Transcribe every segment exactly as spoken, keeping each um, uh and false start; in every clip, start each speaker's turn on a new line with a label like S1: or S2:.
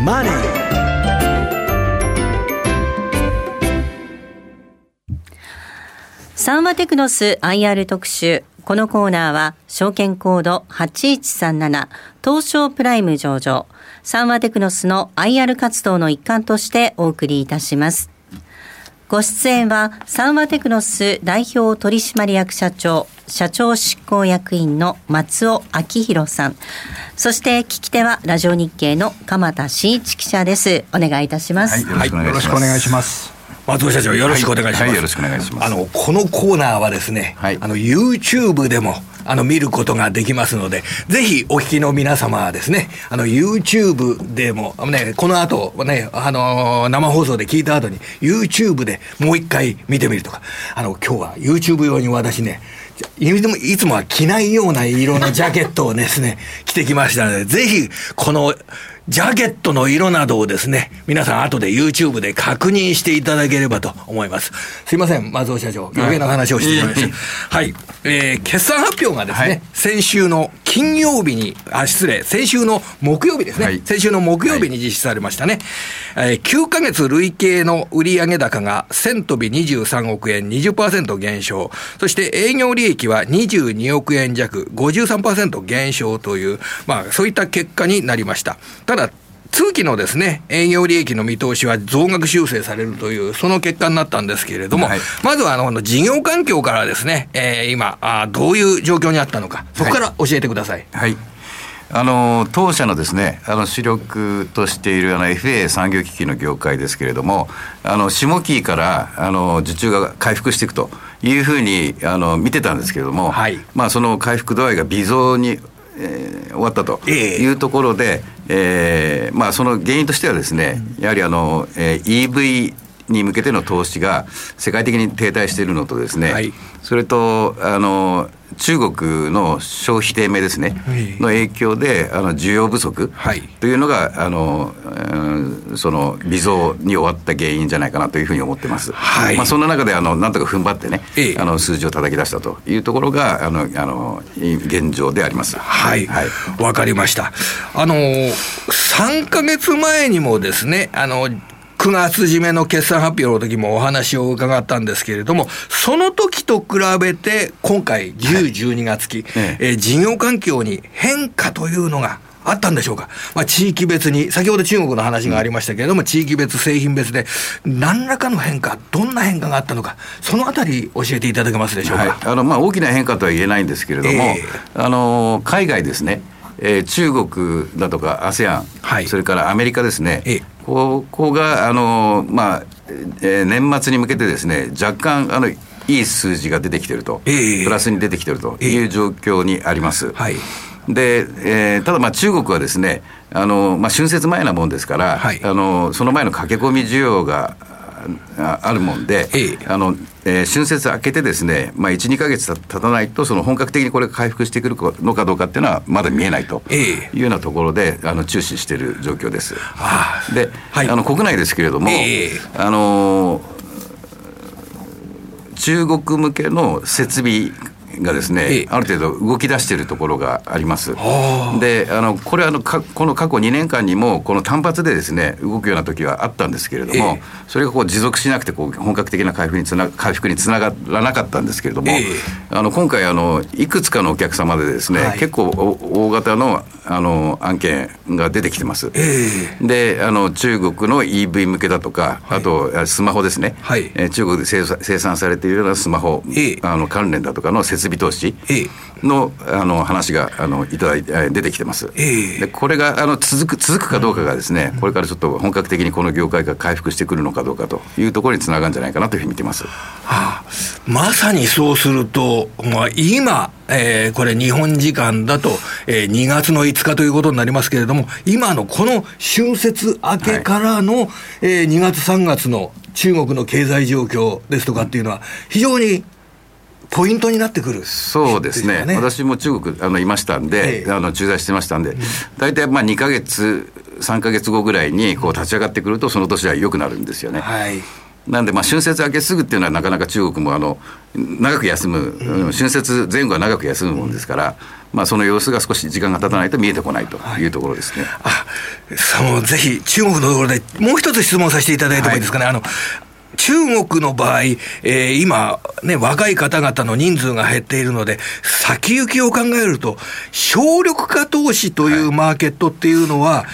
S1: マネー。
S2: サンワテクノス アイアール 特集。このコーナーは証券コードはちいちさんなな東証プライム上場サンワテクノスの アイアール 活動の一環としてお送りいたします。ご出演はサンワテクノス代表取締役社長社長執行役員の松尾明弘さん、そして聞き手はラジオ日経の鎌田真一記者です。お願いいたします。
S3: はい、よろしくお願いします。
S4: 松尾社長、よろしくお願いします。
S3: はいはい、よろしくお願いします。
S4: あのこのコーナーはですね、はい、あの YouTube でもあの見ることができますので、ぜひお聞きの皆様はですね、あの YouTube でも、ね、この後ね、あの生放送で聞いた後に YouTube でもう一回見てみるとか、あの今日は YouTube 用に私ね、いつもは着ないような色のジャケットをですね着てきましたので、ぜひこのジャケットの色などをですね、皆さん後で YouTube で確認していただければと思います。すいません、松尾社長、余計な話をしてしまいました。はい、えー、決算発表がですね、はい、先週の金曜日に、あ、失礼、先週の木曜日ですね、はい、先週の木曜日に実施されましたね。はい、えー、きゅうかげつ累計の売上高がせん飛びにじゅうさんおくえん、にじゅっパーセント 減少、そして営業利益はにじゅうにおくえん弱、ごじゅうさんパーセント 減少という、まあそういった結果になりました。ただ通期のですね、営業利益の見通しは増額修正されるという、その結果になったんですけれども、はい、まずはあの事業環境からですね、えー、今あどういう状況にあったのか、そこから教えてください。
S3: はい、はい、あの当社のですね、あの主力としているあの エフエー 産業機器の業界ですけれども、あの下期からあの受注が回復していくというふうにあの見てたんですけれども、はい、まあ、その回復度合いが微増にえー、終わったというところで、えーえーまあ、その原因としてはですね、やはりあの、えー、イーブイ に向けての投資が世界的に停滞しているのとですね、はい、それとあの中国の消費低迷ですね、はい、の影響であの需要不足というのが、はい、あの、うん、その微増に終わった原因じゃないかなというふうに思ってます。はい、まあ、そんな中であのなんとか踏ん張ってね、ええ、あの数字を叩き出したというところがあのあの現状であります。
S4: はい、はい、わかりました。あのさんかげつまえにもですね、あのくがつ締めの決算発表の時もお話を伺ったんですけれども、その時と比べて今回じゅう、じゅうにがつ期、はい、えー、事業環境に変化というのがあったんでしょうか。まあ、地域別に、先ほど中国の話がありましたけれども、うん、地域別、製品別で何らかの変化、どんな変化があったのか、そのあたり教えていただけますでしょうか。はい、
S3: あのまあ、大きな変化とは言えないんですけれども、えー、あの海外ですね、えー、中国だとか アセアン、はい、それからアメリカですね、えーここがあの、まあえー、年末に向けてですね、若干あのいい数字が出てきていると、えー、プラスに出てきているという状況にあります。えーはい、で、えー、ただまあ中国はですね、あの、まあ、春節前なもんですから、はい、あのその前の駆け込み需要があるもんで、えーあのえー、春節明けてですね、まあ、いち、にかげつ経たないとその本格的にこれが回復してくるのかどうかっていうのはまだ見えないというようなところであの注視している状況です。あで、はい、あの国内ですけれども、えー、あの中国向けの設備がですね、ええ、ある程度動き出しているところがあります。で、あのこれはあのかこの過去にねんかんにもこの単発でですね動くような時はあったんですけれども、ええ、それがこう持続しなくてこう本格的な回復につな回復につながらなかったんですけれども、ええ、あの今回あのいくつかのお客様でですね、はい、結構大型のあの案件が出てきてます。ええ、で、あの中国の イーブイ 向けだとか、はい、あとスマホですね、はい、え中国で生産、生産されているようなスマホ、ええ、あの関連だとかの設備投資の、ええ、あの話があのいただいて出てきてます。ええ、でこれがあの続く続くかどうかがですね、うん、これからちょっと本格的にこの業界が回復してくるのかどうかというところにつながるんじゃないかなというふうに見てます。は
S4: あ、まさにそうすると、まあ、今、えー、これ日本時間だと、えー、にがつのいつかということになりますけれども、今のこの春節明けからの、はい、えー、にがつさんがつの中国の経済状況ですとかっていうのは非常にポイントになってくる。
S3: そうですね、私も中国あのいましたんで、ええ、あの駐在してましたんで、大体、うん、まあにかげつさんかげつごぐらいにこう立ち上がってくるとその年は良くなるんですよね。はい、 なんでまあ春節明けすぐっていうのはなかなか中国もあの長く休む、うん、春節前後は長く休むもんですから、まあ、その様子が少し時間が経たないと見えてこないというところですね。
S4: はい、あそのぜひ中国のところでもう一つ質問させていただいてもいいですかね。はい、あの中国の場合、えー、今、ね、若い方々の人数が減っているので、先行きを考えると、省力化投資というマーケットっていうのは、はい、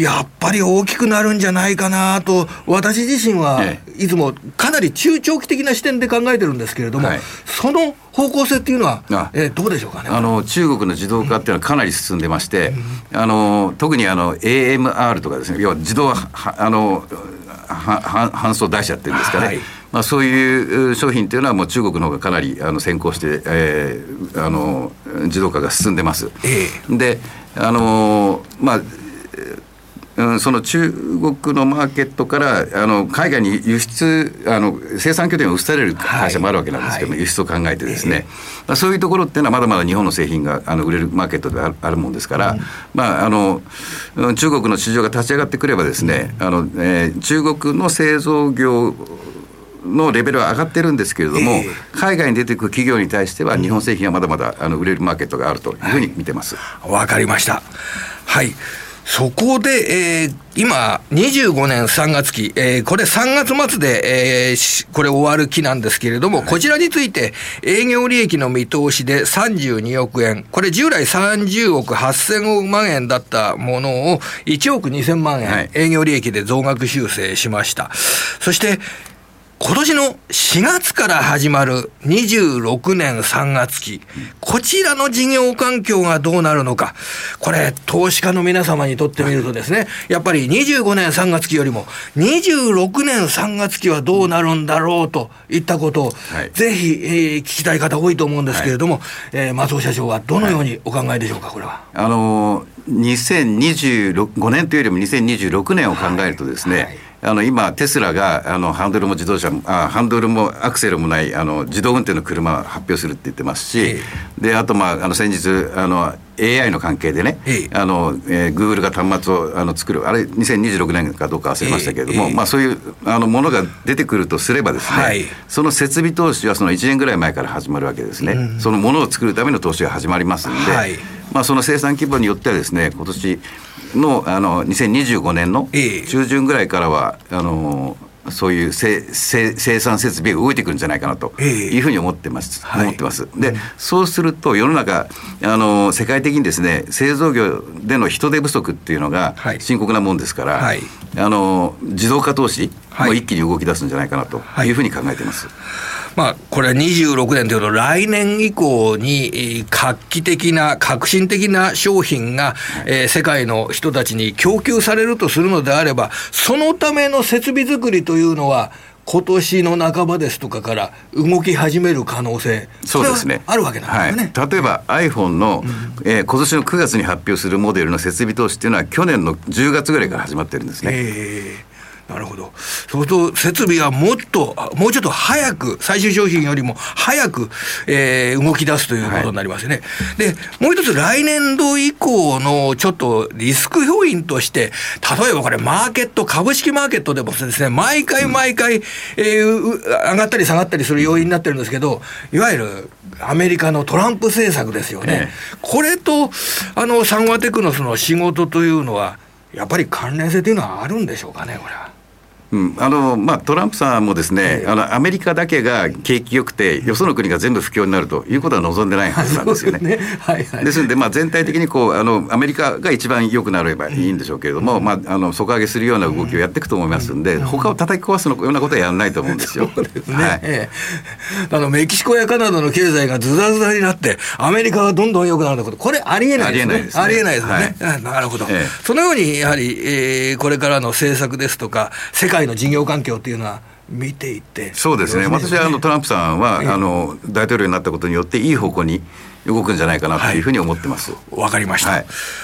S4: やっぱり大きくなるんじゃないかなと、私自身はいつもかなり中長期的な視点で考えてるんですけれども、はい、その方向性っていうのは、えー、どうでしょうかね。
S3: あの中国の自動化っていうのはかなり進んでまして、うん、あの特にあの エーエムアール とかですね、要は自動はあの搬送台車っていうんですかね、はい、まあ、そういう商品というのはもう中国の方がかなりあの先行して、えー、あの自動化が進んでます、えー、であのまあその中国のマーケットからあの海外に輸出あの生産拠点を移される会社もあるわけなんですけども、はいはい、輸出を考えてですね、えー、そういうところっていうのはまだまだ日本の製品があの売れるマーケットである、あるもんですから、うん、まあ、あの中国の市場が立ち上がってくればですね、うん、あのえー、中国の製造業のレベルは上がってるんですけれども、えー、海外に出てくる企業に対しては日本製品はまだまだあの売れるマーケットがあるというふうに見てます。
S4: わ、はい、かりました。はい、そこで、えー、今にじゅうごねんさんがつき、えー、これさんがつ末で、えー、これ終わる期なんですけれども、はい、こちらについて営業利益の見通しでさんじゅうにおくえん、これ従来さんじゅうおくはっせんまんえんだったものをいちおくにせんまんえん、はい、営業利益で増額修正しました。そして今年のしがつから始まるにじゅうろくねんさんがつき、こちらの事業環境がどうなるのか、これ投資家の皆様にとってみるとですね、やっぱりにじゅうごねんさんがつきよりもにじゅうろくねんさんがつきはどうなるんだろうといったことを、はい、ぜひ、えー、聞きたい方多いと思うんですけれども、はい、えー、松尾社長はどのようにお考えでしょうか。これは
S3: あのにせんにじゅうごねんというよりもにせんにじゅうろくねんを考えるとですね、はいはい、あの今テスラがあのハンドルも自動車あハンドルもアクセルもないあの自動運転の車を発表するって言ってますし、えー、であと、まあ、あの先日あの エーアイ の関係でね、えーあのえー、Google が端末をあの作る、あれにせんにじゅうろくねんかどうか忘れましたけれども、えーえーまあ、そういうあのものが出てくるとすればですね、はい、その設備投資はそのいちねんぐらい前から始まるわけですね、うん、そのものを作るための投資が始まりますんで、はい、まあ、その生産規模によってはですね、今年の, あのにせんにじゅうごねんの中旬ぐらいからは、えー、あのそういう生産設備が動いてくるんじゃないかなというふうに思ってます、えー、思ってます、はい、でそうすると世の中あの世界的にですね、製造業での人手不足っていうのが深刻なもんですから、はい、あの自動化投資も一気に動き出すんじゃないかなというふうに考えています、はいはい。
S4: まあ、これはにじゅうろくねんというと来年以降に画期的な革新的な商品が、はい、えー、世界の人たちに供給されるとするのであれば、そのための設備作りというのは今年の半ばですとかから動き始める可能性、
S3: そうですね、
S4: あるわけなんですね、
S3: はい、例えば iPhone の、うん、えー、今年のくがつに発表するモデルの設備投資っていうのは去年のじゅうがつぐらいから始まってるんですね、
S4: えーなるほど。そうすると設備はもっともうちょっと早く、最終商品よりも早く、えー、動き出すということになりますね、はい、でもう一つ来年度以降のちょっとリスク要因として、例えばこれマーケット、株式マーケットでもですね、毎回毎回、うん、えー、上がったり下がったりする要因になってるんですけど、いわゆるアメリカのトランプ政策ですよね、ええ、これとあのサンワテクノスの仕事というのはやっぱり関連性というのはあるんでしょうかね。これは
S3: うん、あのまあ、トランプさんもですね、えー、あのアメリカだけが景気良くてよその国が全部不況になるということは望んでないはずなんですよね。ね、はいはい、ですので、まあ、全体的にこうあのアメリカが一番良くなればいいんでしょうけれども、うん、まあ、あの底上げするような動きをやっていくと思いますんで、うん、他を叩き壊すようなことはやらないと思うんですよ。そうですね、はい、え
S4: ー、あのメキシコやカナダの経済がズタズタになってアメリカがどんどん良くなること、これありえないですね。ありえないですね。ありえないですね、はい、なるほど、えー、そのようにやはり、えー、これからの政策ですとか世界の事業環境っていうのは見ていて、
S3: そうですね、私はあのトランプさんは、ええ、あの大統領になったことによっていい方向に動くんじゃないかなというふうに思ってます。
S4: わ、はい、かりました、はい、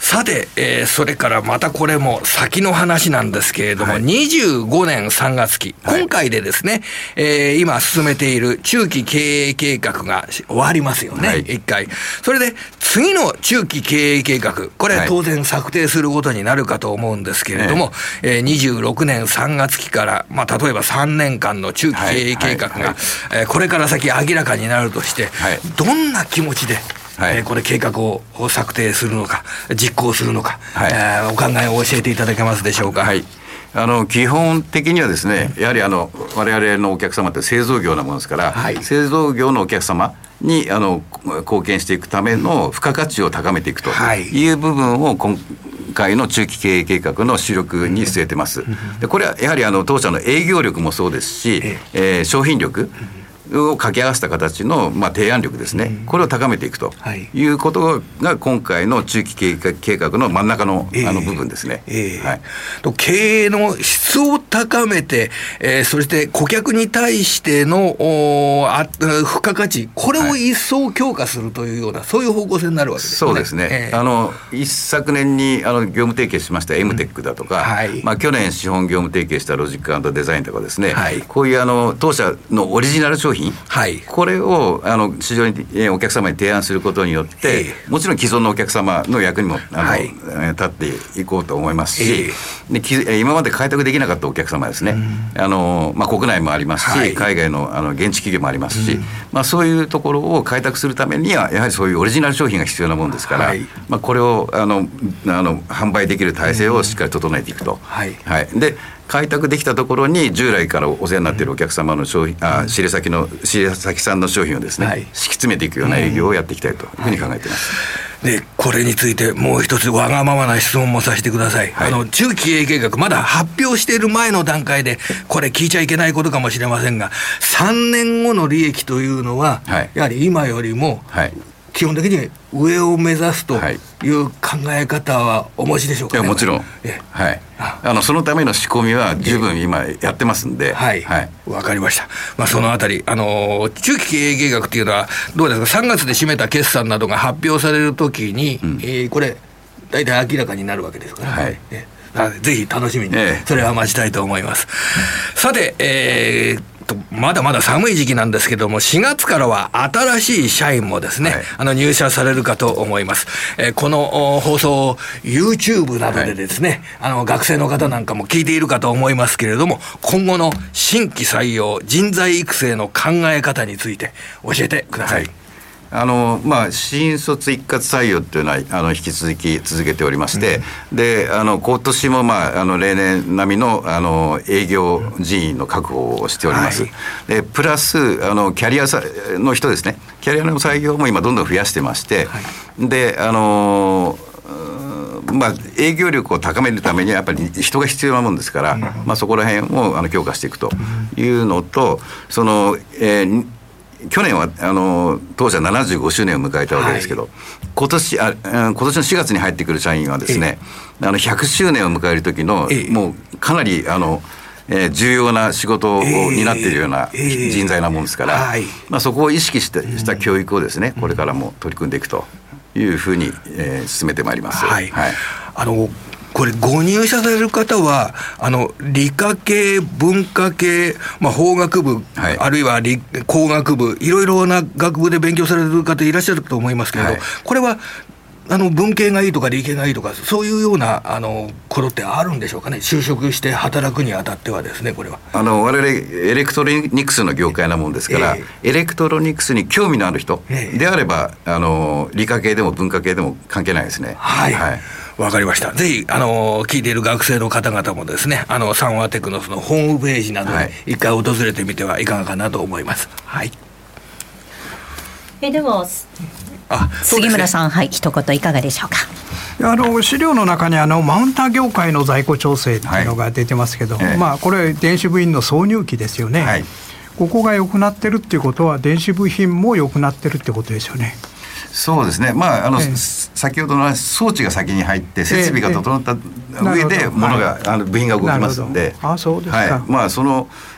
S4: さて、えー、それからまたこれも先の話なんですけれども、はい、にじゅうごねんさんがつき、今回でですね、はい、えー、今進めている中期経営計画が終わりますよね、はい、いっかい。それで次の中期経営計画、これ当然策定することになるかと思うんですけれども、はい、えー、にじゅうろくねんさんがつきから、まあ、例えばさんねんかんの中期経営計画が、はいはいはい、えー、これから先明らかになるとして、はい、どんな気持ちではい、えー、これ計画を策定するのか実行するのか、はい、えー、お考えを教えていただけますでしょうか。
S3: はい、あの基本的にはですね、やはりあの我々のお客様って製造業なものですから、はい、製造業のお客様にあの貢献していくための付加価値を高めていくという部分を今回の中期経営計画の主力に据えてます。でこれはやはりあの当社の営業力もそうですし、えー、商品力を掛け合わせた形の、まあ、提案力ですね、うん、これを高めていくということが今回の中期経営計画の真ん中の、えー、あの部分ですね、えーはい、
S4: と経営の質を高めて、えー、そして顧客に対してのあ付加価値、これを一層強化するというような、はい、そういう方向性になるわけですね。
S3: そうですね、えー、あの一昨年にあの業務提携しました エムテック だとか、うん、はい、まあ、去年資本業務提携したロジック&デザインとかですね、はい、こういうあの当社のオリジナル商品、はい、これをあの市場に、えー、お客様に提案することによって、えー、もちろん既存のお客様の役にもあの、はい、立っていこうと思いますし、えー、で今まで開拓できなかったお客様ですね、うん、あのまあ、国内もありますし、はい、海外 の, あの現地企業もありますし、うん、まあ、そういうところを開拓するためにはやはりそういうオリジナル商品が必要なものですから、はい、まあ、これをあのあの販売できる体制をしっかり整えていくと、うん、はいはい、で開拓できたところに従来からお世話になっているお客様の商品、あ、仕入れ先の仕入れ先さんの商品をですね、はい、敷き詰めていくような営業をやっていきたいというふうに考えています、
S4: はい、でこれについてもう一つわがままな質問もさせてください、はい、あの中期経営計画まだ発表している前の段階でこれ聞いちゃいけないことかもしれませんが、さんねんごの利益というのは、はい、やはり今よりも、はい、基本的に上を目指すという考え方はお持ちでしょうかね。
S3: いやもちろん、はい、あのそのための仕込みは十分今やってますんで、
S4: はい、はい、分かりました。まあ、そのあたり、あの中期経営計画っていうのはどうですか、さんがつで締めた決算などが発表されるときに、うん、えー、これ大体明らかになるわけですから、ね、はい、えー、ぜひ楽しみにそれは待ちたいと思います、えー、さて、えーまだまだ寒い時期なんですけども、しがつからは新しい社員もですね、はい、あの入社されるかと思います、えー、この放送を YouTube などでですね、はい、あの学生の方なんかも聞いているかと思いますけれども、今後の新規採用人材育成の考え方について教えてください。はい、
S3: あのまあ、新卒一括採用というのはあの引き続き続けておりまして、うん、であの今年も、まあ、あの例年並み の, あの営業人員の確保をしております、はい、でプラスあのキャリアの人ですね、キャリアの採用も今どんどん増やしてまして、はい、であのまあ、営業力を高めるためにはやっぱり人が必要なもんですから、うん、まあ、そこら辺をあの強化していくというのと、その、えー去年はあの当社ななじゅうごしゅうねんを迎えたわけですけど、はい、今年あ今年のしがつに入ってくる社員はですね、あのひゃくしゅうねんを迎える時のもうかなりあの、えー、重要な仕事を担っているような人材なもんですから、はい、まあ、そこを意識した、した教育をですね、これからも取り組んでいくというふうに、えー、進めてまいります。
S4: はいはい、あのこれご入社される方はあの理科系文化系、まあ、法学部、はい、あるいは理工学部、いろいろな学部で勉強される方いらっしゃると思いますけれど、はい、これはあの文系がいいとか理系がいいとかそういうようなあのことってあるんでしょうかね。就職して働くにあたってはですね、これは
S3: あの我々エレクトロニクスの業界なもんですから、えー、エレクトロニクスに興味のある人であれば、えー、あの理科系でも文化系でも関係ないですね。
S4: はい、はい、わかりました。ぜひあの聞いている学生の方々もですね、あのサンワテクノスのホームページなどに一回訪れてみてはいかがかなと思います。はい、
S2: えではあ杉村さん、はい、一言いかがでしょうか。
S1: あの資料の中にあのマウンター業界の在庫調整っていうのが出てますけど、はい、まあ、これ電子部品の挿入機ですよね、はい、ここが良くなってるっていうことは電子部品も良くなってるってことですよね。
S3: そうですね、まああのええ、先ほどの装置が先に入って設備が整った上で物が、あの部品が動きますので、
S1: あ、そうですか。
S3: はい、まあ、その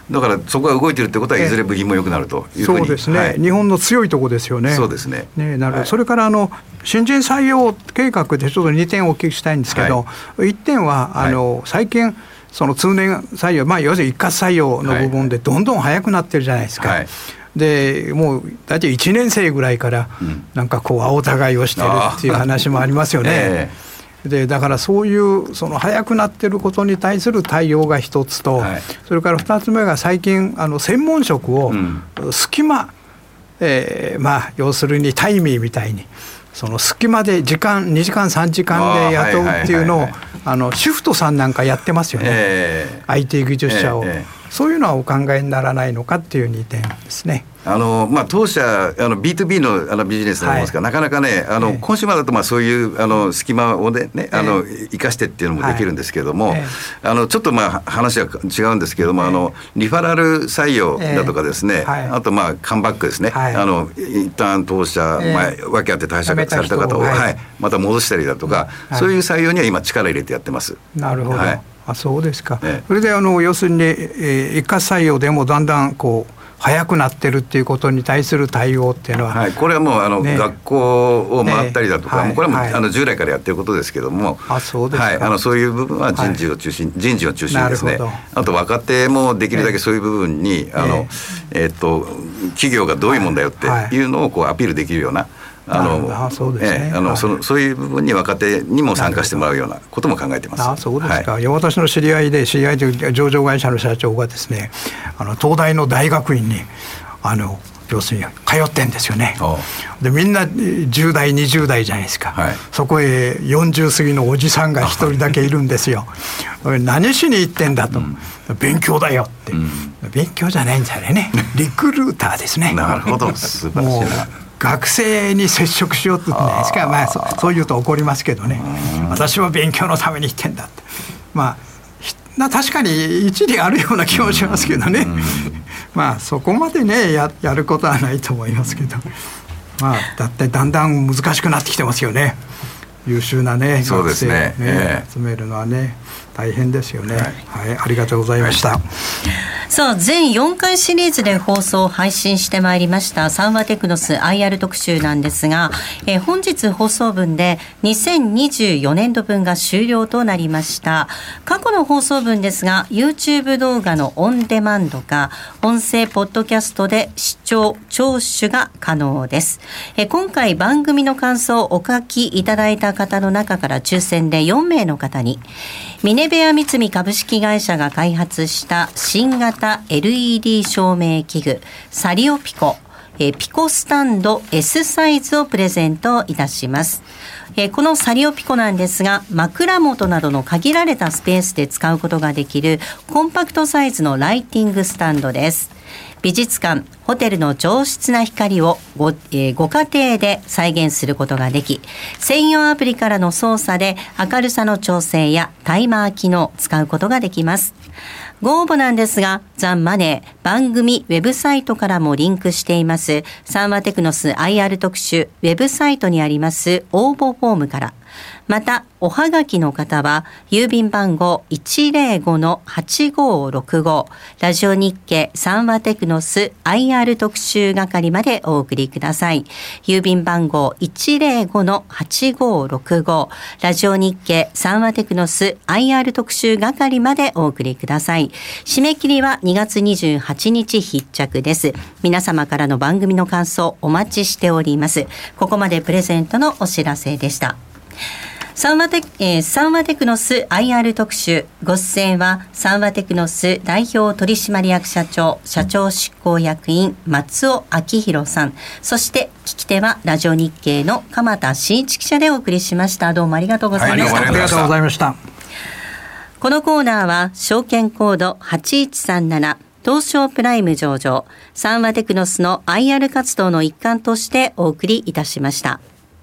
S3: だからそこが動いてるってことはいずれ部品も良くなるというふうに、
S1: そうですね、
S3: はい、
S1: 日本の強いところですよね。
S3: そうですね。
S1: ね、なるほど、
S3: はい、
S1: それからあの新人採用計画でちょっとにてんお聞きしたいんですけど、はい、いってんはあの、はい、最近その通年採用、まあ、要するに一括採用の部分でどんどん早くなってるじゃないですか、はい、でもう大体いちねん生ぐらいからなんかこう青互いをしてるっていう話もありますよね、えー、でだからそういうその早くなってることに対する対応が一つと、はい、それから二つ目が最近あの専門職を隙間、うんえー、まあ要するにタイミーみたいにその隙間で時間にじかんさんじかんで雇うっていうのをあのシフトさんなんかやってますよね、えー、アイティー 技術者を、えーえー、そういうのはお考えにならないのかっていうにてんですね。
S3: あのまあ、当社あの ビーツービー の, あのビジネスなんですが、はい、なかなかねあの、えー、コンシューマーだとまあそういうあの隙間をね、ねあの生かしてっていうのもできるんですけれども、はいえー、あのちょっとまあ話は違うんですけれども、えー、あのリファラル採用だとかですね、えーはい、あとまあカムバックですね、はい、あの一旦当社、えーまあ、訳あって退職された方を、はいはい、また戻したりだとか、はい、そういう採用には今力入れてやってます。
S1: なるほど、はい、あそうですか、えー、それであの要するに、えー、一括採用でもだんだんこう早くなってるっていうことに対する対応っていうのは、
S3: はい、これはもうあの、ね、学校を回ったりだとか、ねはい、これはもう、はい、あの従来からやってることですけども、
S1: あそうですか、はい、
S3: あのそういう部分は人事を中心、はい、人事を中心にですね、あと若手もできるだけそういう部分に、あのえー、っと企業がどういうもんだよっていうのをこうアピールできるような、あのそうですね、えー、あの、はい、そのそういう部分に若手にも参加してもらうようなことも考えてます。
S1: あそうですか、はい、いや私の知り合いで知り合いという上場会社の社長がですね、あの東大の大学院にあの要するに通ってんですよね。でみんなじゅう代にじゅう代じゃないですか、はい、そこへよんじゅう過ぎのおじさんが一人だけいるんですよ何しに行ってんだと、うん、勉強だよって、うん、勉強じゃないんだよねリクルーターですね
S3: なるほど素晴らしいな。
S1: 学生に接触しようって言うんじゃないですか、まあ、そ, そう言うと怒りますけどね、私は勉強のために行ってんだって、まあ確かに一理あるような気もしますけどねまあそこまでね や, やることはないと思いますけど、まあだってだんだん難しくなってきてますよね。優秀なね
S3: そうですね、
S1: 学生をね、えー、集めるのはね大変ですよね、はいはい、ありがとうございました、はい、
S2: さあ全よんかいシリーズで放送配信してまいりましたサンワテクノス アイアール 特集なんですが、えー、本日放送分でにせんにじゅうよねんどぶんが終了となりました。過去の放送分ですが YouTube 動画のオンデマンドか音声ポッドキャストで視聴聴取が可能です。えー、今回番組の感想をお書きいただいた方の中から抽選でよんめいの方にミネベア三菱株式会社が開発した新型 エルイーディー 照明器具サリオピコえピコスタンド S サイズをプレゼントいたします。えこのサリオピコなんですが枕元などの限られたスペースで使うことができるコンパクトサイズのライティングスタンドです。美術館、ホテルの上質な光を ご,、えー、ご家庭で再現することができ、専用アプリからの操作で明るさの調整やタイマー機能を使うことができます。ご応募なんですが、ザンマネー番組ウェブサイトからもリンクしていますサンワテクノス アイアール 特集ウェブサイトにあります応募フォームから、またおはがきの方は郵便番号 いちぜろごのはちごろくご ラジオ日経サンワテクノス アイアール 特集係までお送りください。郵便番号 いちぜろごのはちごろくご ラジオ日経サンワテクノス アイアール 特集係までお送りください。締め切りはにがつにじゅうはちにち必着です。皆様からの番組の感想お待ちしております。ここまでプレゼントのお知らせでした。サンワテ、えー、サンワテクノス アイアール 特集ご出演はサンワテクノス代表取締役社長社長執行役員松尾明弘さん、そして聞き手はラジオ日経の鎌田真一記者でお送りしました。どうもありがとうございました、はい、
S1: ありがとうございました。
S2: このコーナーは証券コードはちいちさんなな東証プライム上場サンワテクノスの アイアール 活動の一環としてお送りいたしました。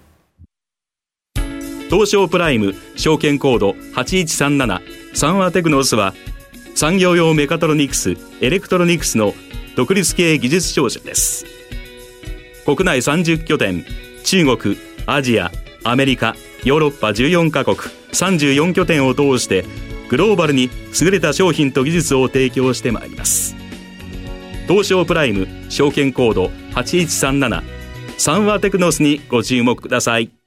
S5: 東証プライム証券コードはちいちさんななサンワテクノスは産業用メカトロニクスエレクトロニクスの独立系技術商社です。国内さんじゅっきょてん、中国、アジア、アメリカ、ヨーロッパじゅうよんかこくさんじゅうよんきょてんを通してグローバルに優れた商品と技術を提供してまいります。 東証プライム証券コードはちいちさんなな、サンワテクノスにご注目ください。